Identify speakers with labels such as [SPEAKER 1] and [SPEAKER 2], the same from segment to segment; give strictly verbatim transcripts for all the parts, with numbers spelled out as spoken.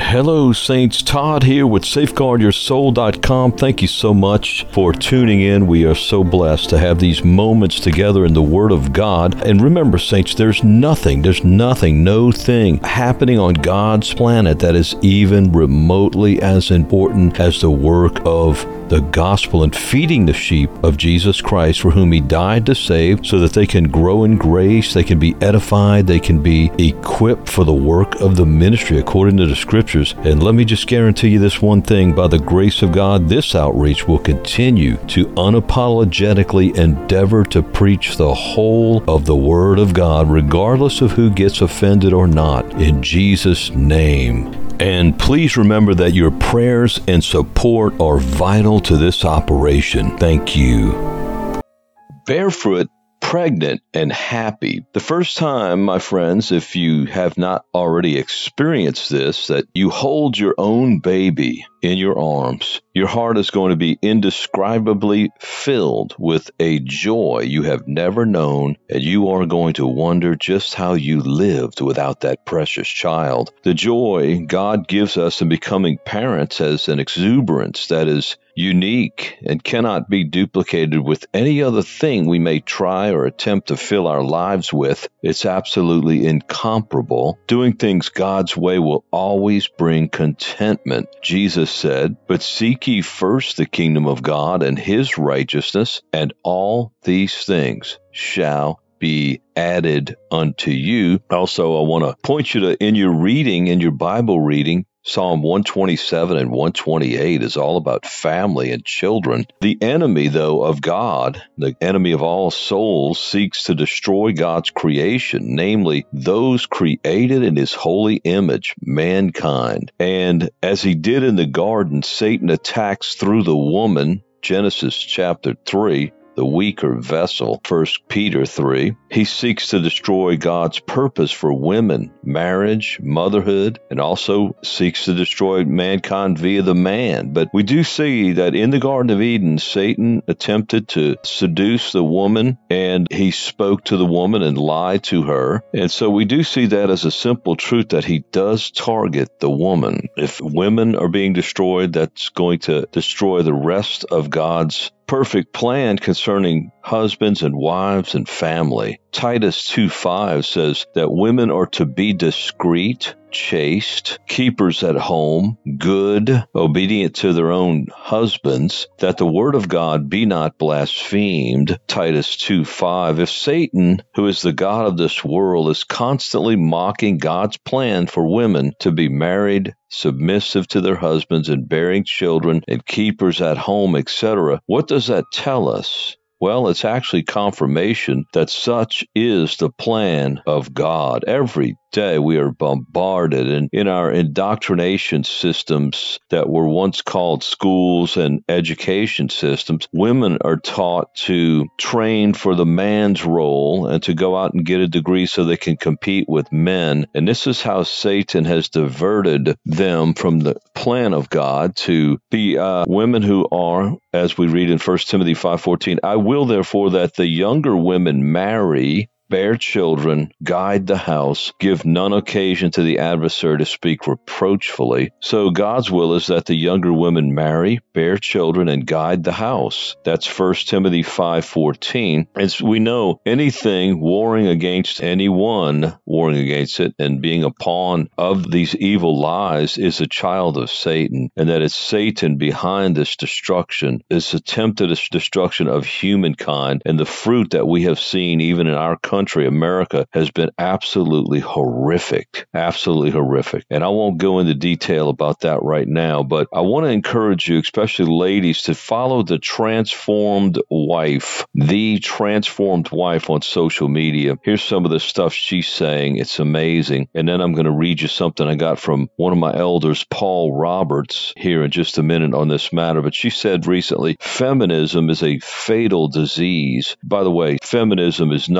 [SPEAKER 1] Hello, Saints. Todd here with Safeguard Your Soul dot com. Thank you so much for tuning in. We are so blessed to have these moments together in the Word of God. And remember, Saints, there's nothing, there's nothing, no thing happening on God's planet that is even remotely as important as the work of the gospel and feeding the sheep of Jesus Christ, for whom He died to save, so that they can grow in grace, they can be edified, they can be equipped for the work of the ministry according to the Scriptures. And let me just guarantee you this one thing: by the grace of God, this outreach will continue to unapologetically endeavor to preach the whole of the Word of God, regardless of who gets offended or not, in Jesus' name. And please remember that your prayers and support are vital to this operation. Thank you. Barefoot, pregnant, and happy. The first time, my friends, if you have not already experienced this, that you hold your own baby in your arms, your heart is going to be indescribably filled with a joy you have never known, and you are going to wonder just how you lived without that precious child. The joy God gives us in becoming parents has an exuberance that is unique and cannot be duplicated with any other thing we may try or attempt to fill our lives with. It's absolutely incomparable. Doing things God's way will always bring contentment. Jesus said, "But seek ye first the kingdom of God and His righteousness, and all these things shall be added unto you." Also, I want to point you to, in your reading, in your Bible reading, Psalm one twenty-seven and one twenty-eight is all about family and children. The enemy, though, of God, the enemy of all souls, seeks to destroy God's creation, namely those created in His holy image, mankind. And as he did in the garden, Satan attacks through the woman, Genesis chapter three, the weaker vessel, First Peter three. He seeks to destroy God's purpose for women, marriage, motherhood, and also seeks to destroy mankind via the man. But we do see that in the Garden of Eden, Satan attempted to seduce the woman, and he spoke to the woman and lied to her. And so we do see that as a simple truth, that he does target the woman. If women are being destroyed, that's going to destroy the rest of God's perfect plan concerning husbands and wives and family. Titus two five says that women are to be discreet, chaste, keepers at home, good, obedient to their own husbands, that the word of God be not blasphemed. Titus two five. If Satan, who is the god of this world, is constantly mocking God's plan for women to be married, submissive to their husbands, and bearing children, and keepers at home, et cetera, what does that tell us? Well, it's actually confirmation that such is the plan of God. Every day we are bombarded, and in our indoctrination systems that were once called schools and education systems, women are taught to train for the man's role and to go out and get a degree so they can compete with men. And this is how Satan has diverted them from the plan of God to be uh, women who are, as we read in First Timothy five fourteen, "I will therefore that the younger women marry, bear children, guide the house, give none occasion to the adversary to speak reproachfully." So God's will is that the younger women marry, bear children, and guide the house. That's First Timothy five fourteen. As we know, anything warring against anyone, warring against it, and being a pawn of these evil lies is a child of Satan, and that it's Satan behind this destruction, this attempted destruction of humankind, and the fruit that we have seen even in our country. Country, America, has been absolutely horrific, absolutely horrific. And I won't go into detail about that right now, but I want to encourage you, especially ladies, to follow the Transformed Wife, the Transformed Wife on social media. Here's some of the stuff she's saying. It's amazing. And then I'm going to read you something I got from one of my elders, Paul Roberts, here in just a minute on this matter. But she said recently, feminism is a fatal disease. By the way, feminism is nothing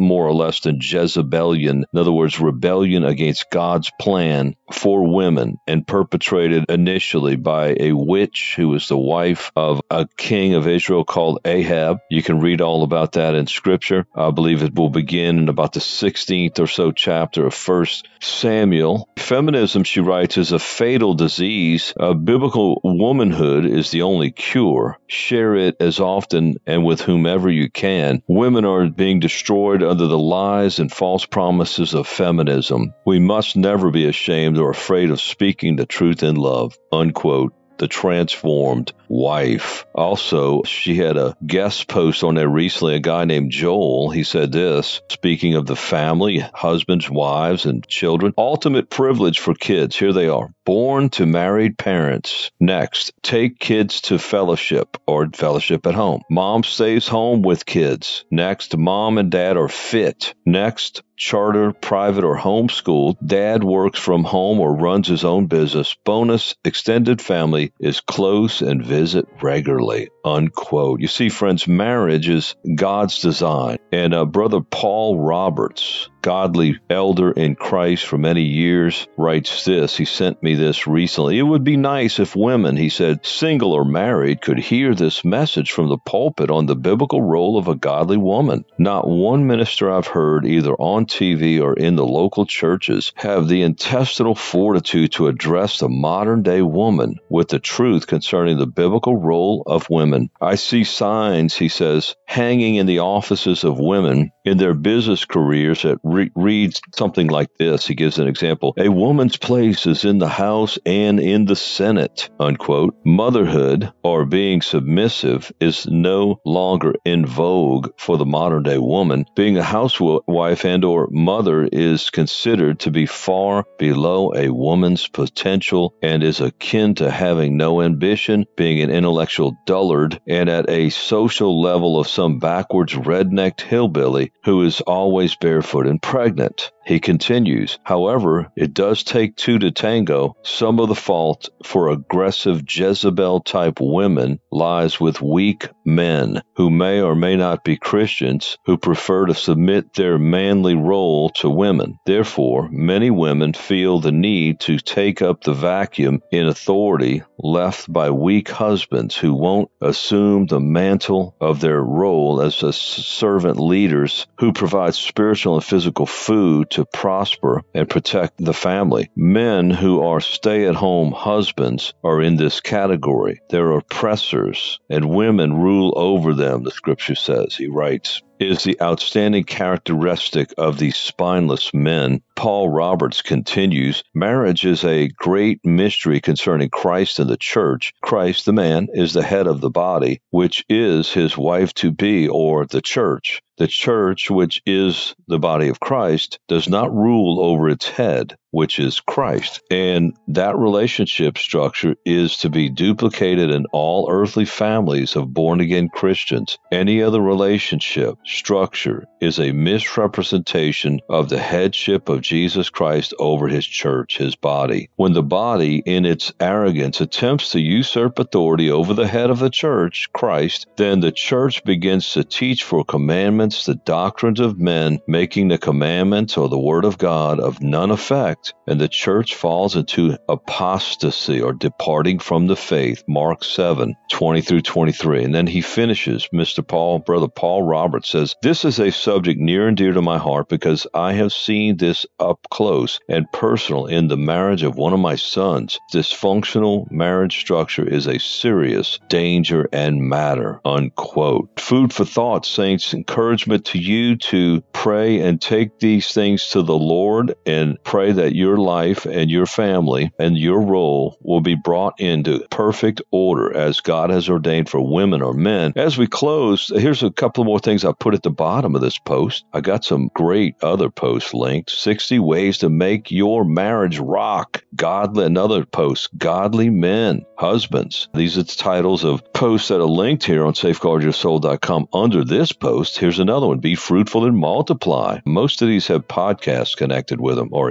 [SPEAKER 1] more or less than Jezebelian, in other words, rebellion against God's plan for women, and perpetrated initially by a witch who was the wife of a king of Israel called Ahab. You can read all about that in Scripture. I believe it will begin in about the sixteenth or so chapter of First Samuel. Feminism, she writes, is a fatal disease. Uh, biblical womanhood is the only cure. Share it as often and with whomever you can. Women are being destroyed under the lies and false promises of feminism. We must never be ashamed or afraid of speaking the truth in love. Unquote. The Transformed Wife. Also, she had a guest post on there recently, a guy named Joel. He said this, speaking of the family, husbands, wives, and children. Ultimate privilege for kids. Here they are. Born to married parents. Next, take kids to fellowship or fellowship at home. Mom stays home with kids. Next, mom and dad are fit. Next, charter, private, or homeschool. Dad works from home or runs his own business. Bonus, extended family is close and visit regularly. Unquote. You see, friends, marriage is God's design. And uh, Brother Paul Roberts, godly elder in Christ for many years, writes this. He sent me this recently. It would be nice if women, he said, single or married, could hear this message from the pulpit on the biblical role of a godly woman. Not one minister I've heard, either on T V or in the local churches, have the intestinal fortitude to address the modern-day woman with the truth concerning the biblical role of women. I see signs, he says, hanging in the offices of women in their business careers that re- reads something like this. He gives an example. A woman's place is in the House and in the Senate, unquote. Motherhood, or being submissive, is no longer in vogue for the modern-day woman. Being a housewife and or mother is considered to be far below a woman's potential and is akin to having no ambition, being an intellectual dullard, and at a social level of some backwards rednecked hillbilly who is always barefoot and pregnant. He continues, however, it does take two to tango. Some of the fault for aggressive Jezebel-type women lies with weak men who may or may not be Christians who prefer to submit their manly role to women. Therefore, many women feel the need to take up the vacuum in authority left by weak husbands who won't assume the mantle of their role as a servant leaders who provide spiritual and physical food to prosper and protect the family. Men who are stay-at-home husbands are in this category. They're oppressors, and women rule over them, the scripture says. He writes, is the outstanding characteristic of these spineless men. Paul Roberts continues, marriage is a great mystery concerning Christ and the church. Christ, the man, is the head of the body, which is his wife-to-be, or the church. The church, which is the body of Christ, does not rule over its head, which is Christ. And that relationship structure is to be duplicated in all earthly families of born-again Christians. Any other relationship structure is a misrepresentation of the headship of Jesus Christ over his church, his body. When the body, in its arrogance, attempts to usurp authority over the head of the church, Christ, then the church begins to teach for commandments the doctrines of men, making the commandments or the word of God of none effect, and the church falls into apostasy or departing from the faith. Mark seven, twenty through twenty-three. And then he finishes, Mister Paul, Brother Paul Roberts says, this is a subject near and dear to my heart because I have seen this up close and personal in the marriage of one of my sons. Dysfunctional marriage structure is a serious danger and matter, unquote. Food for thought, saints. Encouragement to you to pray and take these things to the Lord and pray that your life and your family and your role will be brought into perfect order as God has ordained for women or men. As we close, here's a couple more things I put at the bottom of this post. I got some great other posts linked. sixty ways to make your marriage rock. Godly, another post, godly men, husbands. These are the titles of posts that are linked here on safeguard your soul dot com. Under this post, here's another one, be fruitful and multiply. Most of these have podcasts connected with them or in them, embedded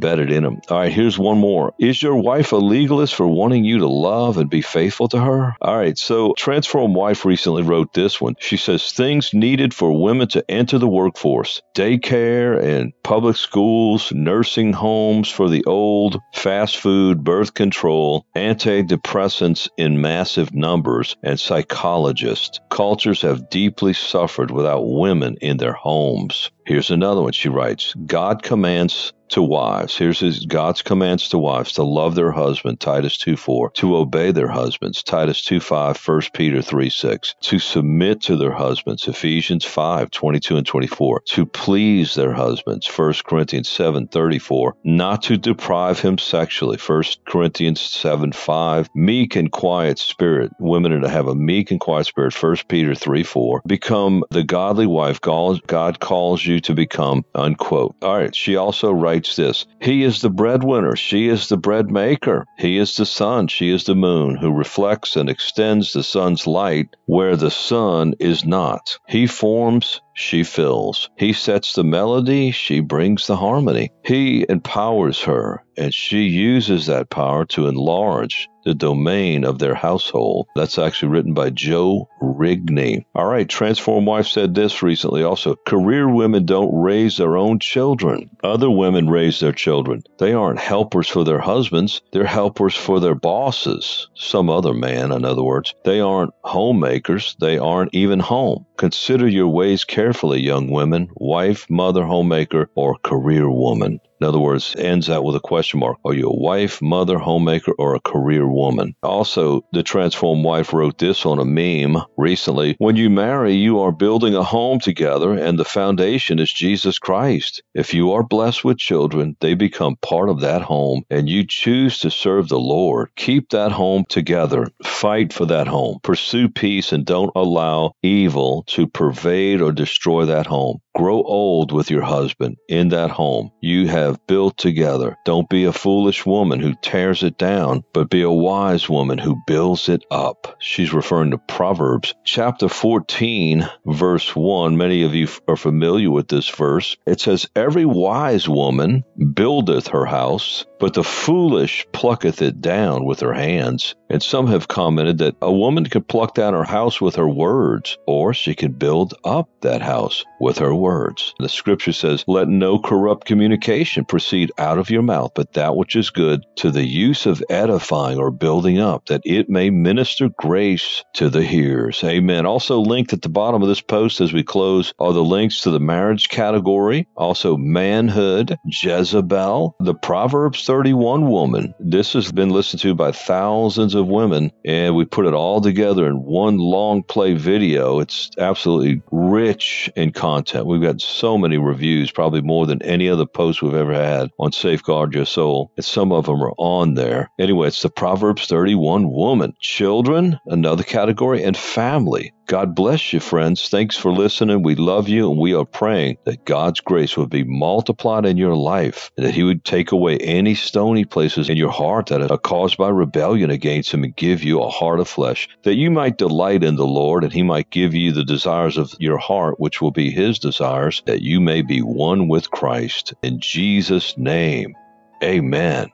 [SPEAKER 1] embedded in them. All right, here's one more. Is your wife a legalist for wanting you to love and be faithful to her? All right, so Transform Wife recently wrote this one. She says, things needed for women to enter the workforce: daycare and public schools, nursing homes for the old, fast food, birth control, antidepressants in massive numbers, and psychologists. Cultures have deeply suffered without women in their homes. Here's another one. She writes, God commands to wives. Here's his God's commands to wives to love their husband, Titus two four, to obey their husbands, Titus two five, First Peter three six, to submit to their husbands, Ephesians five twenty-two and twenty-four, to please their husbands, First Corinthians seven thirty-four, not to deprive him sexually, First Corinthians seven five, meek and quiet spirit. Women are to have a meek and quiet spirit, First Peter three four, become the godly wife God calls you to become, unquote. All right, she also writes this, he is the breadwinner, she is the bread maker, he is the sun, she is the moon, who reflects and extends the sun's light where the sun is not. He forms, she fills. He sets the melody, she brings the harmony. He empowers her, and she uses that power to enlarge the domain of their household. That's actually written by Joe Rigney. All right, Transform Wife said this recently also. Career women don't raise their own children. Other women raise their children. They aren't helpers for their husbands. They're helpers for their bosses. Some other man, in other words. They aren't homemakers. They aren't even home. Consider your ways carefully, young women, wife, mother, homemaker, or career woman. In other words, ends out with a question mark. Are you a wife, mother, homemaker, or a career woman? Also, the Transform Wife wrote this on a meme recently. When you marry, you are building a home together, and the foundation is Jesus Christ. If you are blessed with children, they become part of that home, and you choose to serve the Lord. Keep that home together. Fight for that home. Pursue peace, and don't allow evil to pervade or destroy that home. Grow old with your husband in that home you have built together. Don't be a foolish woman who tears it down, but be a wise woman who builds it up. She's referring to Proverbs chapter fourteen, verse one. Many of you are familiar with this verse. It says, every wise woman buildeth her house, but the foolish plucketh it down with her hands. And some have commented that a woman could pluck down her house with her words, or she could build up that house with her words. The scripture says, let no corrupt communication proceed out of your mouth, but that which is good to the use of edifying or building up, that it may minister grace to the hearers. Amen. Also linked at the bottom of this post as we close are the links to the marriage category, also manhood, Jezebel, the Proverbs thirty-one woman. This has been listened to by thousands of women, and we put it all together in one long play video. It's absolutely rich in content. We've got so many reviews, probably more than any other post we've ever had on Safeguard Your Soul. And some of them are on there. Anyway, it's the Proverbs thirty-one woman. Children, another category, and family. God bless you, friends. Thanks for listening. We love you, and we are praying that God's grace would be multiplied in your life, and that he would take away any stony places in your heart that are caused by rebellion against him and give you a heart of flesh, that you might delight in the Lord, and he might give you the desires of your heart, which will be his desires, that you may be one with Christ. In Jesus' name, amen.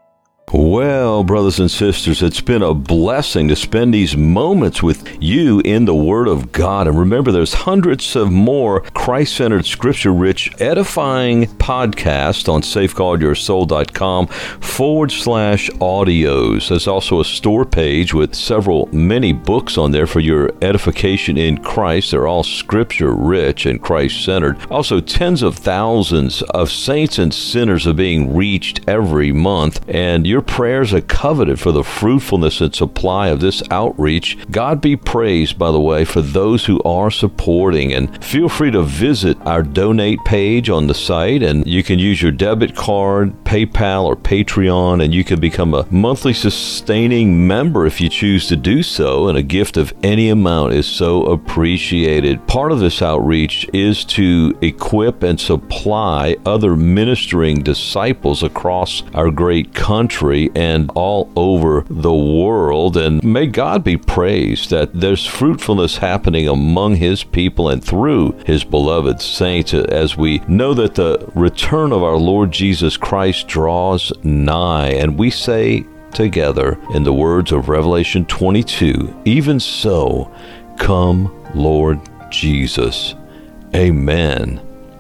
[SPEAKER 2] Well, brothers and sisters, it's been a blessing to spend these moments with you in the Word of God. And remember, there's hundreds of more Christ-centered, scripture-rich, edifying podcasts on safeguardyoursoul.com forward slash audios. There's also a store page with several, many books on there for your edification in Christ. They're all scripture-rich and Christ-centered. Also, tens of thousands of saints and sinners are being reached every month, and your Your prayers are coveted for the fruitfulness and supply of this outreach. God be praised, by the way, for those who are supporting. And feel free to visit our donate page on the site, and you can use your debit card, PayPal, or Patreon, and you can become a monthly sustaining member if you choose to do so, and a gift of any amount is so appreciated. Part of this outreach is to equip and supply other ministering disciples across our great country.
[SPEAKER 1] country and all over the world. And may God be praised that there's fruitfulness happening among his people and through his beloved saints, as we know that the return of our Lord Jesus Christ draws nigh. And we say together in the words of Revelation twenty-two, even so, come, Lord Jesus. Amen